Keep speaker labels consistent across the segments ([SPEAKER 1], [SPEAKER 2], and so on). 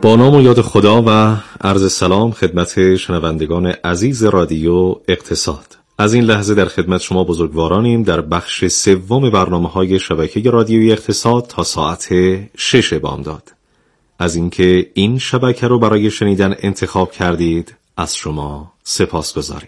[SPEAKER 1] با نام و یاد خدا و عرض سلام خدمت شنوندگان عزیز رادیو اقتصاد. از این لحظه در خدمت شما بزرگوارانیم در بخش سوم برنامه‌های شبکه رادیویی اقتصاد تا ساعت 6 بامداد. از اینکه این شبکه رو برای شنیدن انتخاب کردید از شما سپاسگزاریم.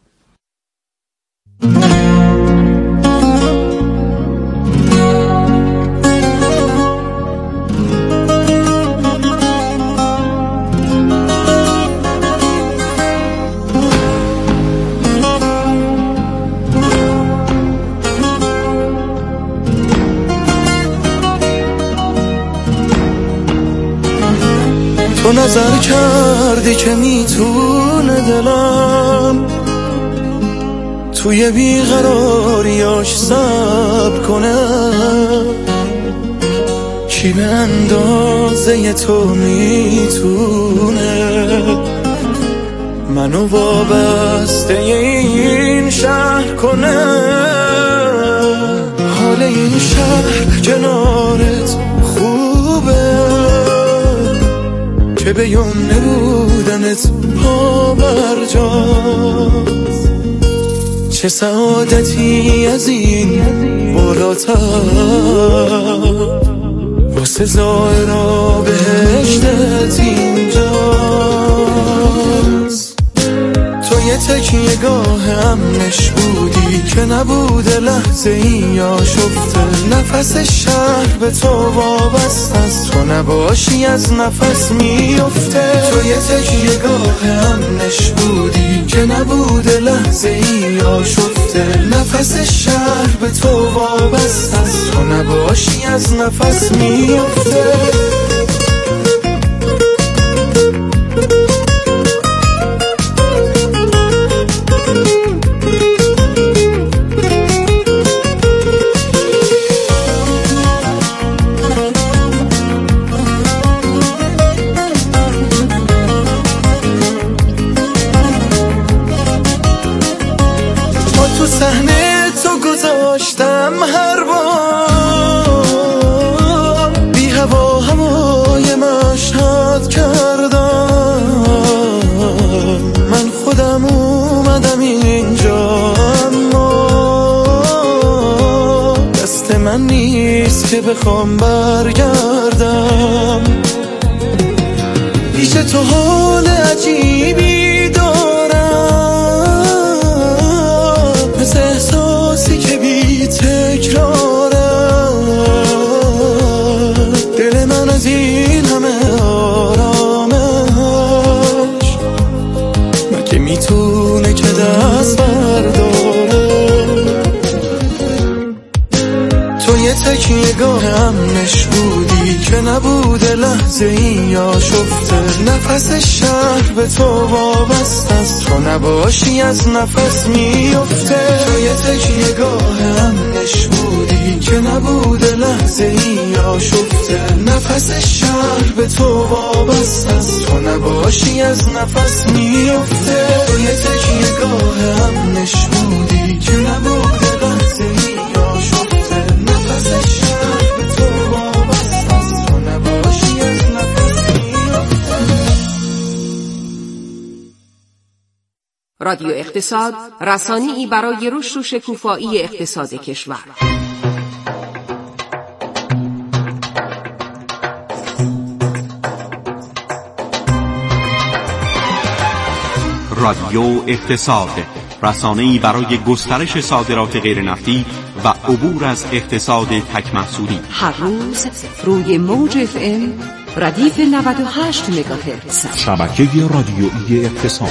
[SPEAKER 2] تو نظر کردی که میتونه دلم توی بیقراریاش صبر کنه، کی به اندازه تو میتونه منو وابسته این شهر کنه. حال این شهر کنارت خوبه که به یمنه بودنت پا برجاست، چه سعادتی از این بالاتر واسه زائرا بهشتت اینجاست. تو یه تکیه گاه امنش بودی که نبوده لحظه ای آشفته، نفس شهر به تو وابسته است، تو نباشی از نفس میفته. تو یه تکیه گاه امنش بودی که نبوده لحظه ای آشفته، نفس شهر به تو وابسته است، تو نباشی از نفس میفته. من نیست که بخوام برگردم پیش تو، حال عجیبی دارم مثل احساسی که بی تکراره. دل من از این همه آرامش مگه میتونه که دست برداره؟ تکیه گاه امنش بودی که نبوده لحظه ای آشفته، نفس شهر به تو وابسته است، تو نباشی از نفس میفته. تو یه تکیه گاه امنش بودی که نبوده لحظه ای آشفته، نفس شهر به تو وابسته است، تو نباشی از نفس میفته. تو یه تکیه گاه امنش بودی که نبوده لحظه ای آشفته، نفس شهر به تو وابسته است، تو نباشی از نفس میفته.
[SPEAKER 3] رادیو اقتصاد، رسانه‌ای برای رشد و شکوفایی اقتصاد کشور.
[SPEAKER 4] رادیو اقتصاد، رسانه‌ای برای گسترش صادرات غیرنفتی و عبور از اقتصاد تک محصولی.
[SPEAKER 5] هر روز روی موج FM ردیف 98 مگاهرتز.
[SPEAKER 6] شبکه رادیویی اقتصاد.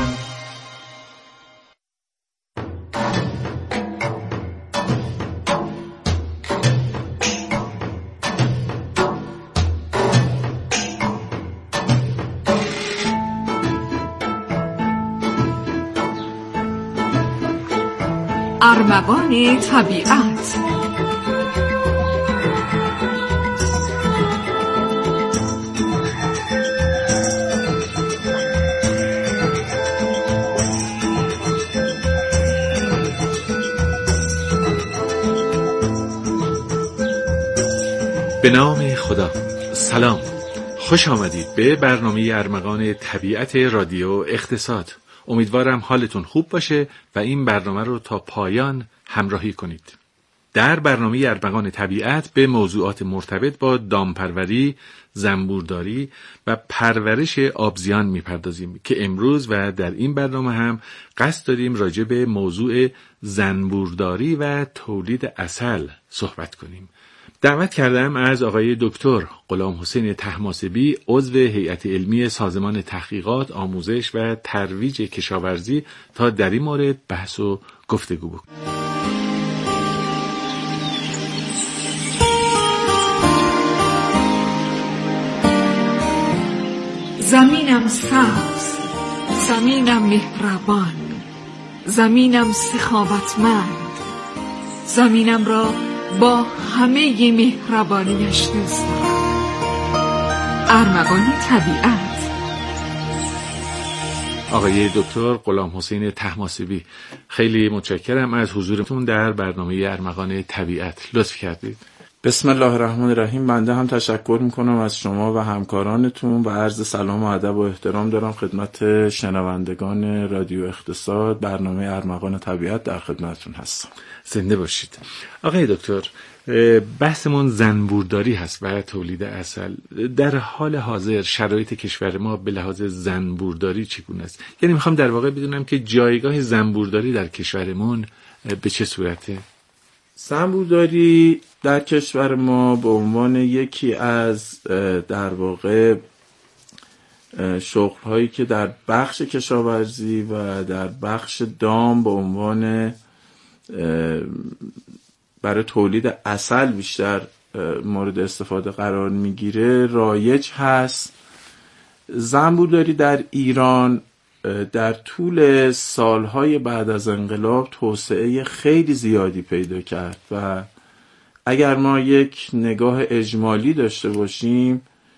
[SPEAKER 5] ارمغان طبیعت.
[SPEAKER 1] به نام خدا. سلام،
[SPEAKER 7] خوش آمدید به برنامه ارمغان طبیعت رادیو اقتصاد. امیدوارم حالتون خوب باشه و این برنامه رو تا پایان همراهی کنید. در برنامه ارمغان طبیعت به موضوعات مرتبط با دامپروری، زنبورداری و پرورش آبزیان میپردازیم که امروز و در این برنامه هم قصد داریم راجع به موضوع زنبورداری و تولید عسل صحبت کنیم. دعوت کردم از آقای دکتر غلامحسین طهماسبی، عضو هیئت علمی سازمان تحقیقات، آموزش و ترویج کشاورزی تا در این مورد بحث و گفتگو بکنیم.
[SPEAKER 8] زمینم سبز، زمینم مهربان، زمینم سخاوتمند، زمینم را با همه مهربانیش دوست دارم. ارمغان طبیعت.
[SPEAKER 7] آقای دکتر غلامحسین طهماسبی، خیلی متشکرم از حضورتون در برنامه ارمغان طبیعت. لطف کردید.
[SPEAKER 9] بسم الله الرحمن الرحیم. بنده هم تشکر میکنم از شما و همکارانتون و عرض سلام و ادب و احترام دارم خدمت شنوندگان رادیو اقتصاد. برنامه ارمغان طبیعت در خدمتتون هستم.
[SPEAKER 7] زنده باشید. آقای دکتر، بحثمون زنبورداری هست و تولید عسل. در حال حاضر شرایط کشور ما به لحاظ زنبورداری چگونه است؟ یعنی میخوام در واقع بدونم که جایگاه زنبورداری در کشورمون به چه صورته؟
[SPEAKER 9] زنبورداری در کشور ما به عنوان یکی از در واقع شغل‌هایی که در بخش کشاورزی و در بخش دام به عنوان برای تولید عسل بیشتر مورد استفاده قرار میگیره رایج هست. زنبورداری در ایران در طول سالهای بعد از انقلاب توسعه خیلی زیادی پیدا کرد و اگر ما یک نگاه اجمالی داشته باشیم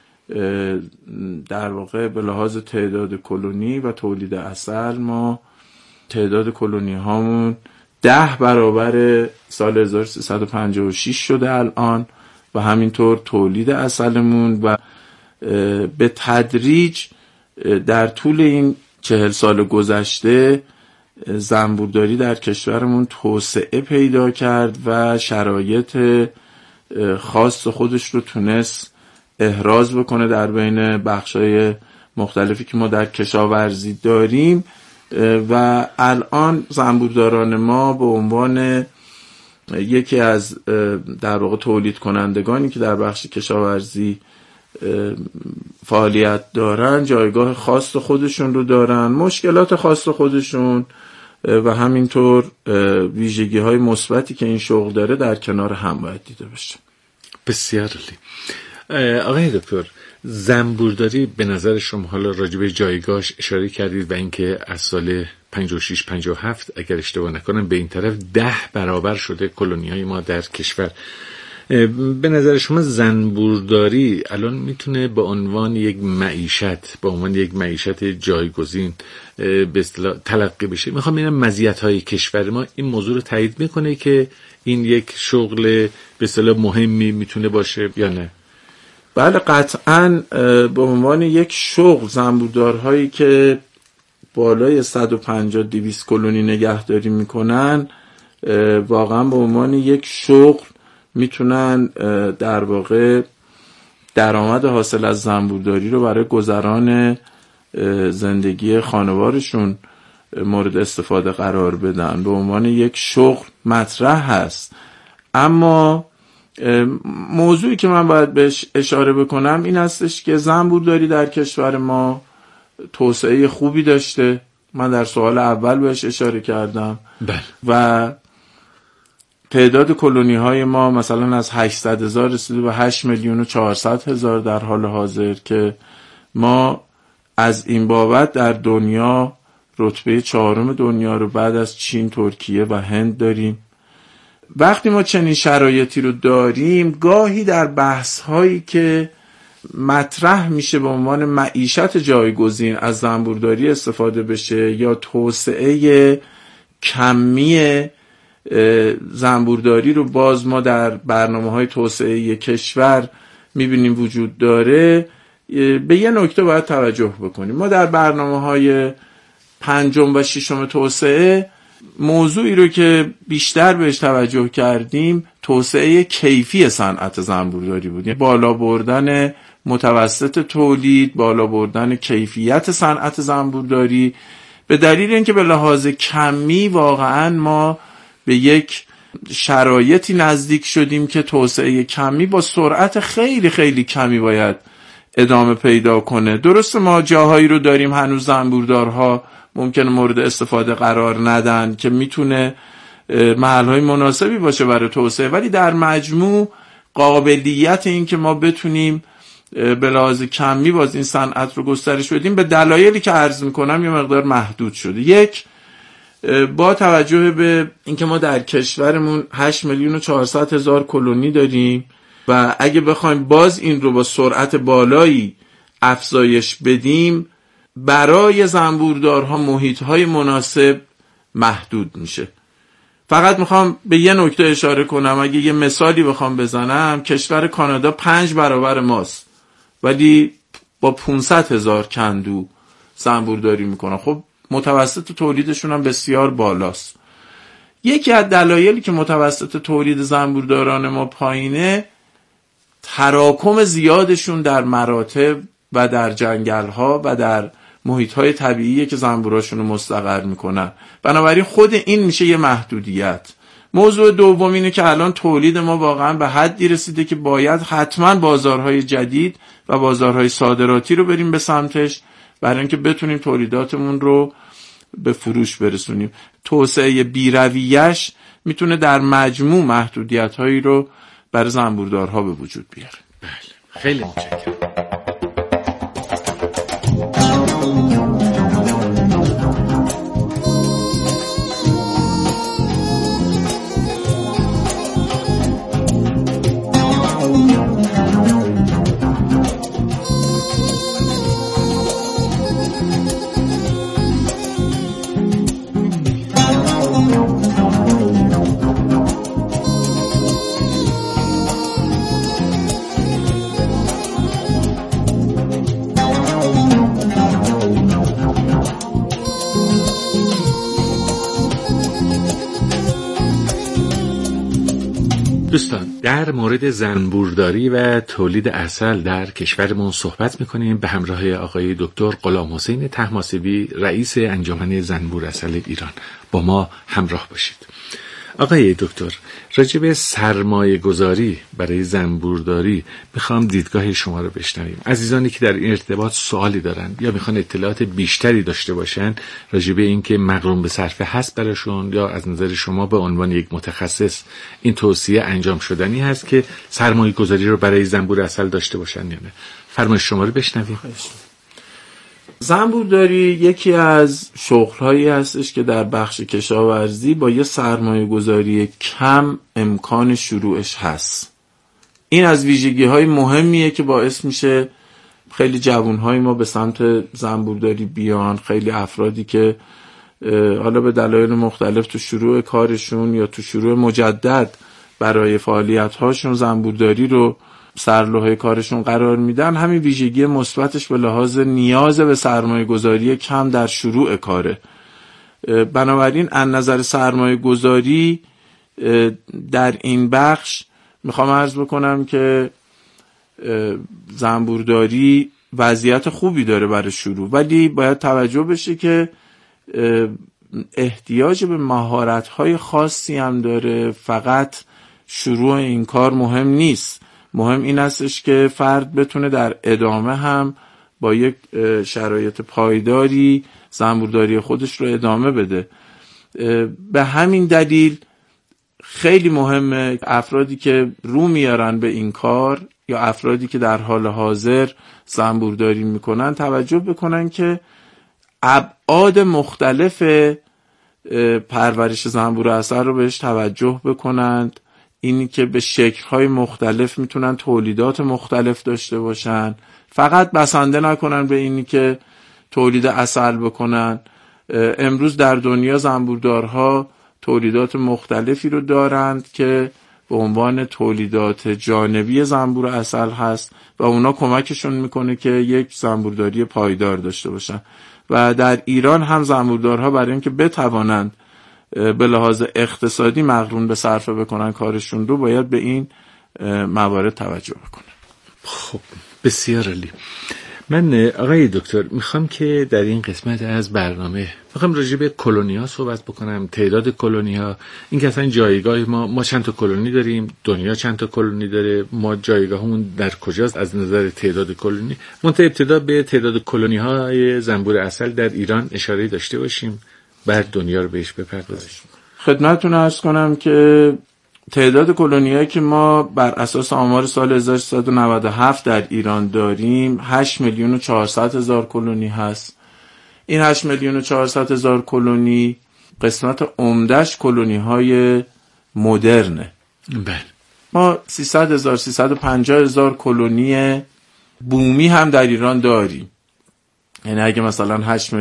[SPEAKER 9] در واقع به لحاظ تعداد کلونی و تولید عسل ما تعداد کلونی هامون 10 برابر سال 1356 شده الان و همینطور تولید عسلمون و به تدریج در طول این 40 سال گذشته زنبورداری در کشورمون توسعه پیدا کرد و شرایط خاص خودش رو تونست احراز بکنه در بین بخشای مختلفی که ما در کشاورزی داریم و الان زنبورداران ما به عنوان یکی از در واقع تولید کنندگانی که در بخش کشاورزی فعالیت دارن جایگاه خاص خودشون رو دارن، مشکلات خاص خودشون و همینطور ویژگی های مثبتی که این شغل داره در کنار هم باید دیده بشه.
[SPEAKER 7] بسیار عالی. آقای دکتر، زنبورداری به نظر شما، حالا راجع به جایگاهش اشاره کردید و اینکه از سال 56 57 اگر اشتباه نکنم به این طرف 10 برابر شده کلونی‌های ما در کشور. به نظر شما زنبورداری الان میتونه به عنوان یک معیشت، به عنوان یک معیشت جایگزین به اصطلاح تلقی بشه؟ میخوام ببینم مزیت‌های کشور ما این موضوع رو تایید میکنه که این یک شغل به اصطلاح مهمی میتونه باشه یا نه؟
[SPEAKER 9] بله قطعاً به عنوان یک شغل زنبوردارهایی که بالای 150-200 کلونی نگهداری میکنن واقعا به عنوان یک شغل میتونن در واقع درآمد حاصل از زنبورداری رو برای گذران زندگی خانوارشون مورد استفاده قرار بدن، به عنوان یک شغل مطرح هست. اما موضوعی که من باید بهش اشاره بکنم این هستش که زنبورداری در کشور ما توسعه خوبی داشته. من در سوال اول بهش اشاره کردم.
[SPEAKER 7] بله.
[SPEAKER 9] و تعداد کلونی های ما مثلا از 800,000 رسیده به 8,400,000 در حال حاضر که ما از این بابت در دنیا رتبه 4 دنیا رو بعد از چین، ترکیه و هند داریم. وقتی ما چنین شرایطی رو داریم گاهی در بحث هایی که مطرح میشه به عنوان معیشت جایگزین از زنبورداری استفاده بشه یا توسعه کمی زنبورداری رو باز ما در برنامه‌های توسعه کشور میبینیم وجود داره، به یه نکته باید توجه بکنیم. ما در برنامه‌های 5 و 6 توسعه موضوعی رو که بیشتر بهش توجه کردیم توسعه کیفی صنعت زنبورداری بود، یعنی بالا بردن متوسط تولید، بالا بردن کیفیت صنعت زنبورداری، به دلیل اینکه به لحاظ کمی واقعا ما به یک شرایطی نزدیک شدیم که توسعه کمی با سرعت خیلی خیلی کمی باید ادامه پیدا کنه. درسته ما جاهایی رو داریم هنوز زنبوردارها ممکنه مورد استفاده قرار ندن که میتونه محلهای مناسبی باشه برای توسعه، ولی در مجموع قابلیت این که ما بتونیم به لحاظ کمی باز این صنعت رو گسترش بدیم به دلایلی که عرض میکنم یه مقدار محدود شده. یک، با توجه به اینکه ما در کشورمون 8,400,000 کلونی داریم و اگه بخوایم باز این رو با سرعت بالایی افزایش بدیم برای زنبوردارها محیط‌های مناسب محدود میشه. فقط میخوام به یه نکته اشاره کنم. اگه یه مثالی بخوام بزنم، کشور کانادا 5 برابر ماست ولی با 500,000 کندو زنبورداری میکنه. خب متوسط تولیدشون هم بسیار بالاست. یکی از دلایلی که متوسط تولید زنبورداران ما پایینه تراکم زیادشون در مراتب و در جنگل‌ها و در محیط‌های طبیعیه که زنبوراشون رو مستقر میکنن. بنابراین خود این میشه یه محدودیت. موضوع دوم اینه که الان تولید ما واقعا به حدی رسیده که باید حتما بازارهای جدید و بازارهای صادراتی رو بریم به سمتش برای اینکه بتونیم تولیداتمون رو به فروش برسونیم. توسعه بی‌رویه‌اش میتونه در مجموع محدودیت‌هایی رو برای زنبوردارها به وجود بیاره.
[SPEAKER 7] بله، خیلی متشکرم. دوستان، در مورد زنبورداری و تولید عسل در کشورمون صحبت میکنیم به همراه آقای دکتر غلامحسین طهماسبی، رئیس انجمن زنبور عسل ایران. با ما همراه باشید. آقای دکتر، راجع به سرمایه گذاری برای زنبورداری میخوام دیدگاه شما رو بشنویم. عزیزانی که در این ارتباط سوالی دارن یا میخوان اطلاعات بیشتری داشته باشن راجع به این که مقرون به صرفه هست براشون یا از نظر شما به عنوان یک متخصص این توصیه انجام شدنی هست که سرمایه گذاری رو برای زنبور عسل داشته باشن یا نه، فرمایش شما رو بشنویم.
[SPEAKER 9] زنبورداری یکی از شغل‌هایی هستش که در بخش کشاورزی با یه سرمایه‌گذاری کم امکان شروعش هست. این از ویژگی‌های مهمیه که باعث میشه خیلی جوان‌های ما به سمت زنبورداری بیان. خیلی افرادی که حالا به دلایل مختلف تو شروع کارشون یا تو شروع مجدد برای فعالیت‌هاشون زنبورداری رو سرلوحه کارشون قرار میدن، همین ویژگی مثبتش به لحاظ نیاز به سرمایه گذاری کم در شروع کاره. بنابراین از نظر سرمایه گذاری در این بخش میخوام عرض بکنم که زنبورداری وضعیت خوبی داره برای شروع، ولی باید توجه بشه که احتیاج به مهارت‌های خاصی هم داره. فقط شروع این کار مهم نیست، مهم این هستش که فرد بتونه در ادامه هم با یک شرایط پایداری زنبورداری خودش رو ادامه بده. به همین دلیل خیلی مهمه افرادی که رو میارن به این کار یا افرادی که در حال حاضر زنبورداری میکنن توجه بکنن که ابعاد مختلف پرورش زنبور عسل رو بهش توجه بکنند. اینی که به شکل‌های مختلف میتونن تولیدات مختلف داشته باشن، فقط بسنده نکنن به اینی که تولید عسل بکنن. امروز در دنیا زنبوردارها تولیدات مختلفی رو دارند که به عنوان تولیدات جانبی زنبور عسل هست و اونا کمکشون میکنه که یک زنبورداری پایدار داشته باشن. و در ایران هم زنبوردارها برای اینکه بتوانند به لحاظ اقتصادی مقرون به صرفه بکنن کارشون رو، باید به این موارد توجه بکنن.
[SPEAKER 7] خب بسیار عالی. من آقای دکتر میخوام که در این قسمت از برنامه میخوام راجع به کلونی‌ها صحبت بکنم، تعداد کلونی‌ها، این که اصلا جایگاه ما چند تا کلونی داریم، دنیا چند تا کلونی داره، ما جایگاهمون در کجاست از نظر تعداد کلونی. منتها ابتدا به تعداد کلونی‌های زنبور عسل در ایران اشاره داشته باشیم، بعد دنیا رو بهش بپردازیم.
[SPEAKER 9] خدمتتون عرض کنم که تعداد کلونی‌هایی که ما بر اساس آمار سال 1397 در ایران داریم 8,400,000 کلونی هست. این 8,400,000 کلونی قسمت عمده‌اش کلونی‌های مدرنه.
[SPEAKER 7] بله.
[SPEAKER 9] ما 300,000 350,000 کلونی بومی هم در ایران داریم. یعنی اگه مثلا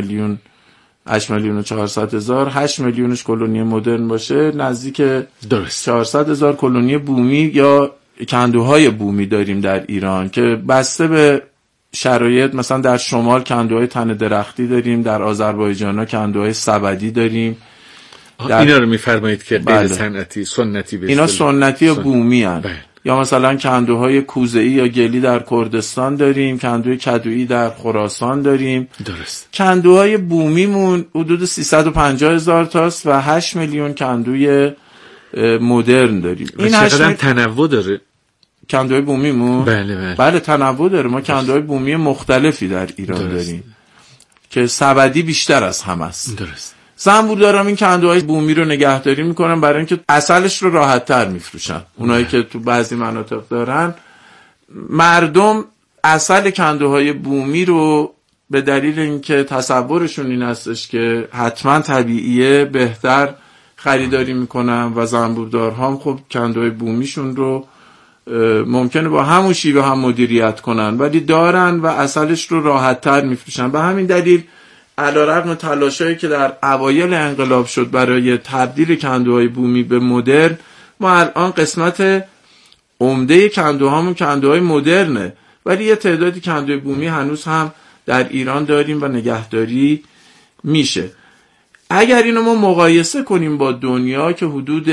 [SPEAKER 9] 8,400,000 8 میلیونش کلونی مدرن باشه، نزدیک 400,000 کلونی بومی یا کندوهای بومی داریم در ایران که بسته به شرایط، مثلا در شمال کندوهای تن درختی داریم، در آذربایجان کندوهای سبدی داریم.
[SPEAKER 7] اینا رو میفرمایید که غیر
[SPEAKER 9] بله.
[SPEAKER 7] سنتی، سنتی به
[SPEAKER 9] اینا سنتی و بومی هن.
[SPEAKER 7] بله.
[SPEAKER 9] یا مثلا کندوهای کوزه‌ای یا گلی در کردستان داریم، کندوی کدویی در خراسان داریم.
[SPEAKER 7] درست.
[SPEAKER 9] کندوهای بومیمون حدود 350,000 تاست و 8 میلیون کندوی مدرن داریم.
[SPEAKER 7] این چقدر تنوع داره
[SPEAKER 9] کندوهای بومیمون؟
[SPEAKER 7] بله
[SPEAKER 9] تنوع داره. ما کندوهای بومی مختلفی در ایران داریم که سبدی بیشتر از همه است.
[SPEAKER 7] درست.
[SPEAKER 9] زنبورداران این کندوهای بومی رو نگهداری میکنن برای اینکه عسلش رو راحت تر میفروشن. اونایی که تو بعضی مناطق دارن، مردم عسل کندوهای بومی رو به دلیل اینکه تصورشون این هستش که حتما طبیعیه بهتر خریداری میکنن و زنبوردارها هم خب کندوهای بومیشون رو ممکنه با همون شیوه هم مدیریت کنن ولی دارن و عسلش رو راحت تر میفروشن. به همین دلیل علیرغم تلاشایی که در اوایل انقلاب شد برای تبدیل کندوهای بومی به مدرن، ما الان قسمت عمده کندوهامون کندوهای مدرنه، ولی یه تعدادی کندوهای بومی هنوز هم در ایران داریم و نگهداری میشه. اگر اینو ما مقایسه کنیم با دنیا که حدود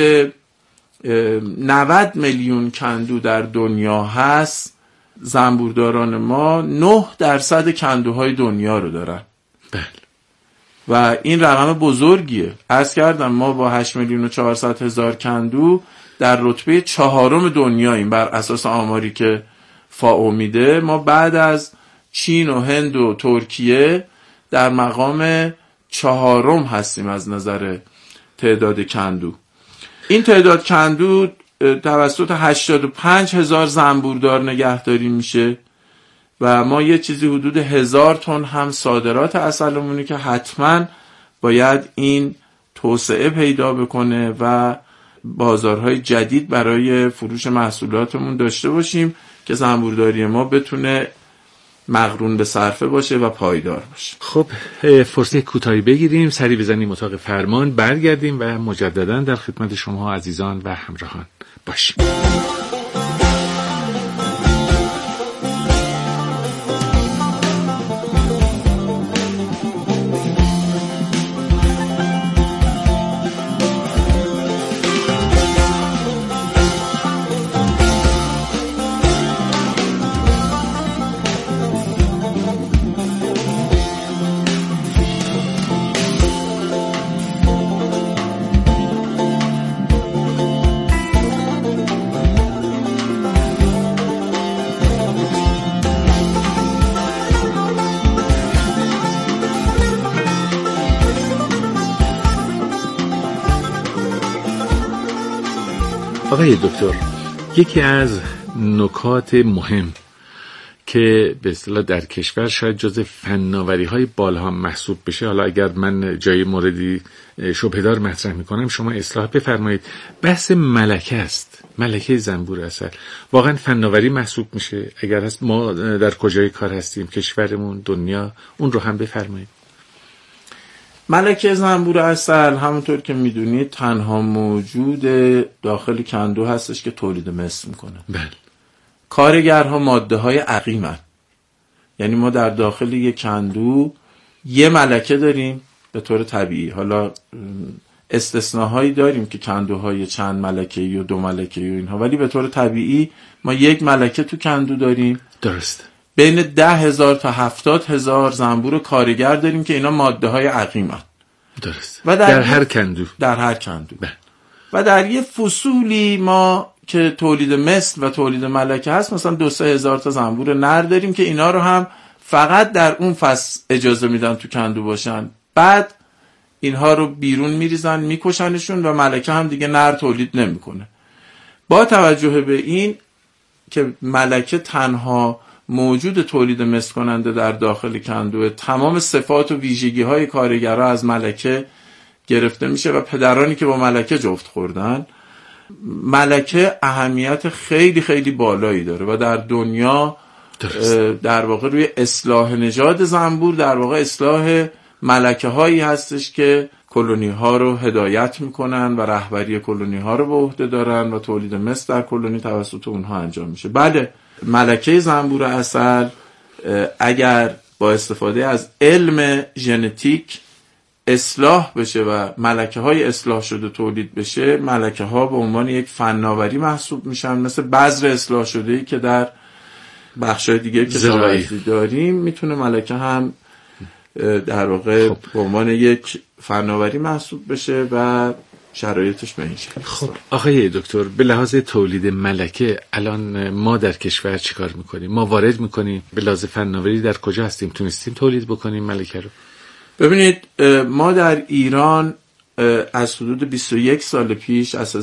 [SPEAKER 9] 90 میلیون کندو در دنیا هست، زنبورداران ما 9% کندوهای دنیا رو دارن.
[SPEAKER 7] بله.
[SPEAKER 9] و این رقم بزرگیه. عرض کردم ما با 8,400,000 کندو در رتبه 4 دنیاییم بر اساس آماری که فائو میده. ما بعد از چین و هند و ترکیه در مقام 4 هستیم از نظر تعداد کندو. این تعداد کندو توسط 85,000 زنبوردار نگهداری میشه و ما یه چیزی حدود 1000 تن هم صادرات عسلمونه که حتما باید این توسعه پیدا بکنه و بازارهای جدید برای فروش محصولاتمون داشته باشیم که زنبورداری ما بتونه مقرون به صرفه باشه و پایدار باشه.
[SPEAKER 7] خب فرصت کوتاهی بگیریم، سری بزنیم اتاق فرمان، برگردیم و مجددا در خدمت شما عزیزان و همراهان باشیم. آقای دکتر، یکی از نکات مهم که به اصطلاح در کشور شاید جزء فناوری‌های بالا هم محسوب بشه، حالا اگر من جای موردی شبهه‌دار مطرح می‌کنم شما اصلاح بفرمایید، بحث ملکه است. ملکه زنبور عسل واقعا فناوری محسوب میشه؟ اگر هست ما در کجای کار هستیم، کشورمون، دنیا؟ اون رو هم بفرمایید.
[SPEAKER 9] ملکه زنبور عسل همونطور که میدونید تنها موجود داخل کندو هستش که تولید مثل میکنه.
[SPEAKER 7] بله.
[SPEAKER 9] کارگرها ماده های عقیمن، یعنی ما در داخل یک کندو یه ملکه داریم به طور طبیعی. حالا استثناهایی داریم که کندوهای چند ملکه یا 2 ملکه یا اینها، ولی به طور طبیعی ما یک ملکه تو کندو داریم.
[SPEAKER 7] درست.
[SPEAKER 9] بین 10,000 تا 70,000 زنبور کارگر داریم که اینا ماده های عقیمن.
[SPEAKER 7] درست.
[SPEAKER 9] و
[SPEAKER 7] در هر کندو.
[SPEAKER 9] در هر کندو.
[SPEAKER 7] بله.
[SPEAKER 9] و در یه فصولی ما که تولید مثل و تولید ملکه هست، مثلا 2-3 هزار تا زنبور نر داریم که اینا رو هم فقط در اون فصل اجازه میدن تو کندو باشن. بعد اینها رو بیرون میریزن، میکشنشون و ملکه هم دیگه نر تولید نمیکنه. با توجه به این که ملکه تنها موجود تولید مثل کننده در داخل کندو، تمام صفات و ویژگی های کارگرها از ملکه گرفته میشه و پدرانی که با ملکه جفت خوردن، ملکه اهمیت خیلی خیلی بالایی داره و در دنیا در واقع روی اصلاح نژاد زنبور، در واقع اصلاح ملکه هایی هستش که کلونی ها رو هدایت میکنن و رهبری کلونی ها رو به عهده دارن و تولید مثل در کلونی توسط اونها انجام میشه. بله، ملکه زنبور عسل اگر با استفاده از علم ژنتیک اصلاح بشه و ملکه های اصلاح شده تولید بشه، ملکه ها به عنوان یک فناوری محسوب میشن، مثل بذر اصلاح شده‌ای که در بخشای دیگه که کشاورزی داریم. میتونه ملکه هم در واقع به عنوان یک فناوری محسوب بشه و شرایطش به این شکل.
[SPEAKER 7] خب آقای دکتر، به لحاظ تولید ملکه الان ما در کشور چیکار میکنیم؟ ما وارد میکنیم به لحاظ فناوری در کجا هستیم؟ تونستیم تولید بکنیم ملکه رو؟
[SPEAKER 9] ببینید، ما در ایران از حدود 21 سال پیش، از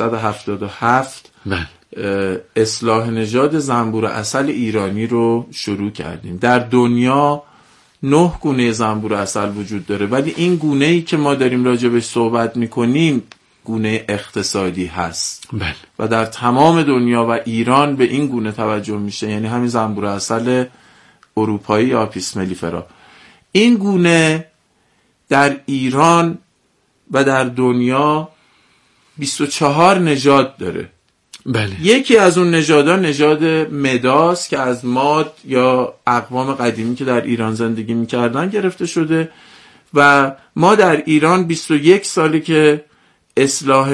[SPEAKER 9] 1377 اصلاح نژاد زنبور عسل ایرانی رو شروع کردیم. در دنیا 9 گونه زنبور عسل وجود داره، ولی این گونه‌ای که ما داریم راجبش صحبت میکنیم گونه اقتصادی هست.
[SPEAKER 7] بله.
[SPEAKER 9] و در تمام دنیا و ایران به این گونه توجه میشه، یعنی همین زنبور عسل اروپایی یا آپیس ملیفرا. این گونه در ایران و در دنیا 24 نژاد داره.
[SPEAKER 7] بله.
[SPEAKER 9] یکی از اون نژادها نژاد مداست که از ماد یا اقوام قدیمی که در ایران زندگی میکردن گرفته شده و ما در ایران 21 سالی که اصلاح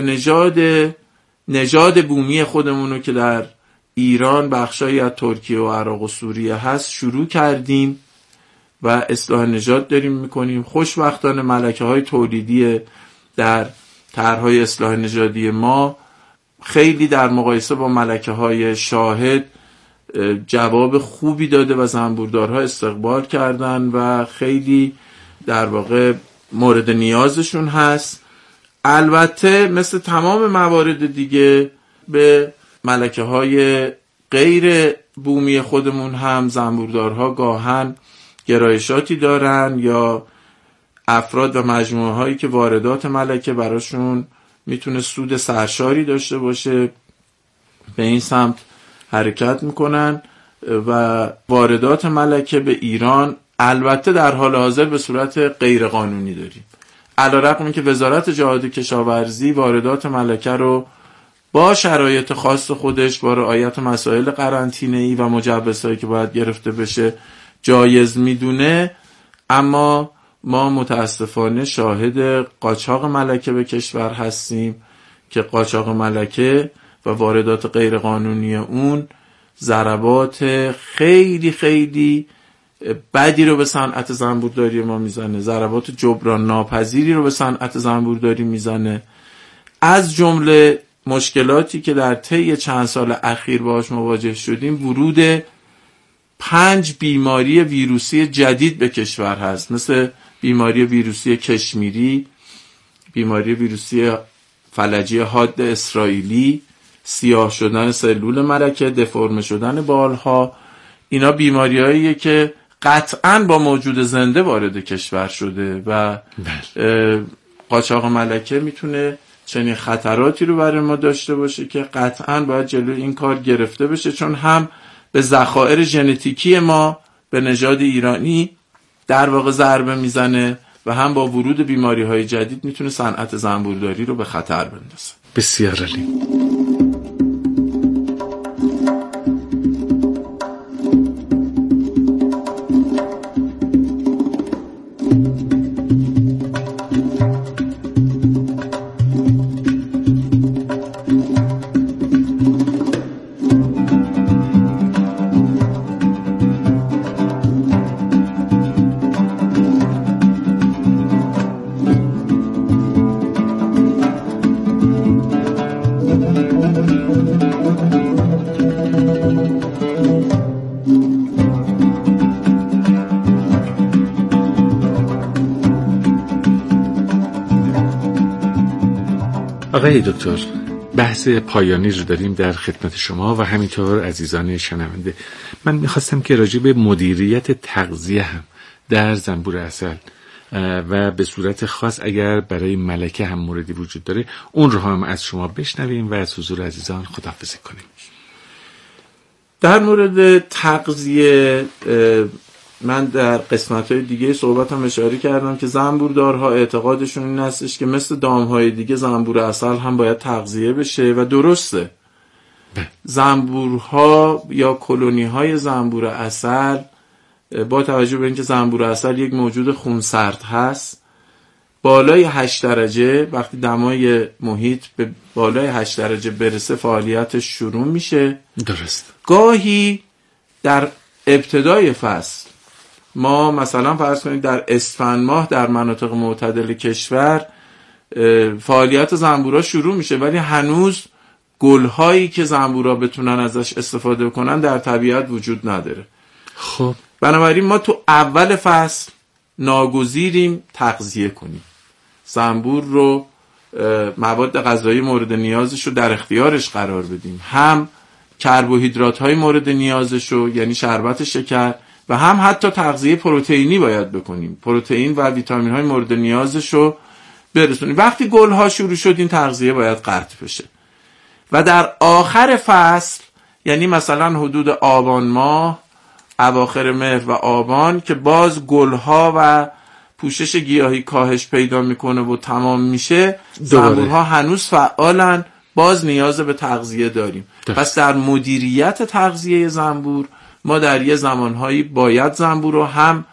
[SPEAKER 9] نژاد بومی خودمونو که در ایران بخشایی از ترکیه و عراق و سوریه هست شروع کردیم و اصلاح نژاد داریم میکنیم. خوشبختانه ملکه های تولیدی در طرحهای اصلاح نژادی ما خیلی در مقایسه با ملکه های شاهد جواب خوبی داده و زنبوردارها استقبال کردن و خیلی در واقع مورد نیازشون هست. البته مثل تمام موارد دیگه به ملکه های غیر بومی خودمون هم زنبوردارها گاهن گرایشاتی دارن یا افراد و مجموعه هایی که واردات ملکه براشون میتونه سود سرشاری داشته باشه به این سمت حرکت میکنن و واردات ملکه به ایران البته در حال حاضر به صورت غیر قانونی داریم، علیرغم اینکه وزارت جهاد کشاورزی واردات ملکه رو با شرایط خاص خودش با رعایت مسائل قرنطینه‌ای و مجوزهایی که باید گرفته بشه جایز میدونه، اما ما متاسفانه شاهد قاچاق ملکه به کشور هستیم که قاچاق ملکه و واردات غیر قانونی اون ضربات خیلی خیلی بدی رو به صنعت زنبورداری ما میزنه، ضربات جبران ناپذیری رو به صنعت زنبورداری میزنه. از جمله مشکلاتی که در طی چند سال اخیر باهاش مواجه شدیم ورود 5 بیماری ویروسی جدید به کشور هست، مثل بیماری ویروسی کشمیری، بیماری ویروسی فلجی حاد اسرائیلی، سیاه شدن سلول ملکه، دفرم شدن بالها. اینا بیماریاییه که قطعاً با موجود زنده وارد کشور شده و قاچاق ملکه میتونه چنین خطراتی رو برای ما داشته باشه که قطعاً باید جلوی این کار گرفته بشه، چون هم به ذخایر ژنتیکی ما به نژاد ایرانی در واقع ضربه میزنه و هم با ورود بیماری‌های جدید میتونه صنعت زنبورداری رو به خطر بندازه.
[SPEAKER 7] بسیار عالی. آقای دکتر، بحث پایانی رو داریم در خدمت شما و همینطور عزیزان شنونده. من میخواستم که راجع به مدیریت تغذیه هم در زنبور عسل و به صورت خاص اگر برای ملکه هم موردی وجود داره اون رو هم از شما بشنویم و از حضور عزیزان خداحافظی کنیم.
[SPEAKER 9] در مورد تغذیه من در قسمت‌های دیگه صحبتم اشاره کردم که زنبوردارها اعتقادشون این هستش که مثل دام‌های دیگه زنبور عسل هم باید تغذیه بشه و درسته. زنبورها یا کلونی‌های زنبور عسل با توجه به اینکه زنبور عسل یک موجود خونسرد هست، بالای 8 درجه وقتی دمای محیط به بالای 8 درجه برسه فعالیتش شروع میشه.
[SPEAKER 7] درست.
[SPEAKER 9] گاهی در ابتدای فصل ما مثلا فرض کنید در اسفند ماه در مناطق معتدل کشور فعالیت زنبورا شروع میشه، ولی هنوز گلهایی که زنبورا بتونن ازش استفاده کنن در طبیعت وجود نداره.
[SPEAKER 7] خب
[SPEAKER 9] بنابراین ما تو اول فصل ناگزیریم تغذیه کنیم، زنبور رو مواد غذایی مورد نیازش رو در اختیارش قرار بدیم، هم کربوهیدرات های مورد نیازش رو یعنی شربت شکر و هم حتی تغذیه پروتئینی باید بکنیم، پروتئین و ویتامین های مورد نیازش رو برسونیم. وقتی گل ها شروع شد این تغذیه باید قطع بشه و در آخر فصل یعنی مثلا حدود آبان ماه، اواخر مهر و آبان که باز گل ها و پوشش گیاهی کاهش پیدا میکنه و تمام میشه، زنبورها هنوز فعالن، باز نیاز به تغذیه داریم. پس در مدیریت تغذیه زنبور ما در یه زمانهایی باید زنبور رو هم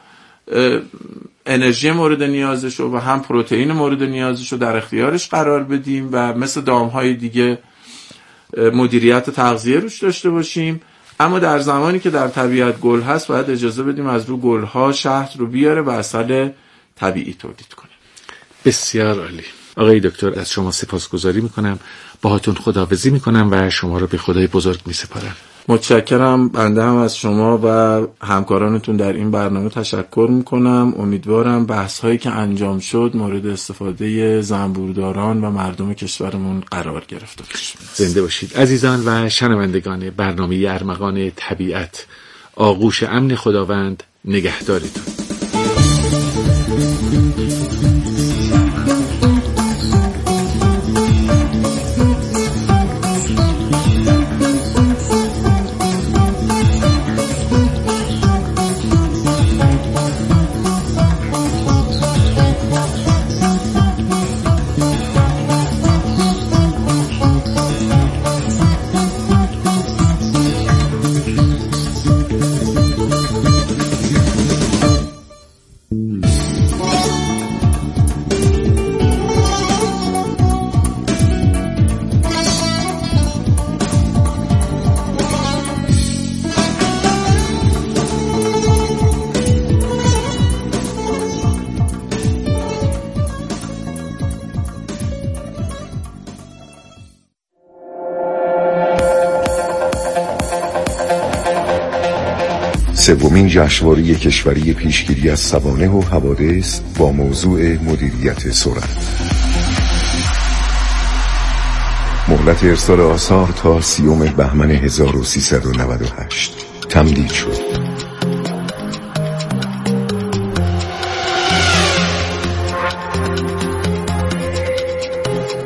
[SPEAKER 9] انرژی مورد نیازش رو و هم پروتئین مورد نیازش رو در اختیارش قرار بدیم و مثل دامهای دیگه مدیریت تغذیه روش داشته باشیم. اما در زمانی که در طبیعت گل هست باید اجازه بدیم از رو گلها شهد رو بیاره و عسل طبیعی تولید کنه.
[SPEAKER 7] بسیار عالی. آقای دکتر از شما سپاسگزاری میکنم، باهاتون خداحافظی میکنم و شما رو به خدای بزرگ میسپارم.
[SPEAKER 9] متشکرم. بنده هم از شما و همکارانتون در این برنامه تشکر میکنم. امیدوارم بحث هایی که انجام شد مورد استفاده زنبورداران و مردم کشورمون قرار گرفته باشه.
[SPEAKER 7] زنده باشید عزیزان و شنوندگان برنامه ارمغان طبیعت. آغوش امن خداوند نگهدارتون.
[SPEAKER 10] سومین جشنواره کشوری پیشگیری از سوانح و حوادث با موضوع مدیریت سرعت. مهلت ارسال آثار تا 30 بهمن 1398 تمدید شد.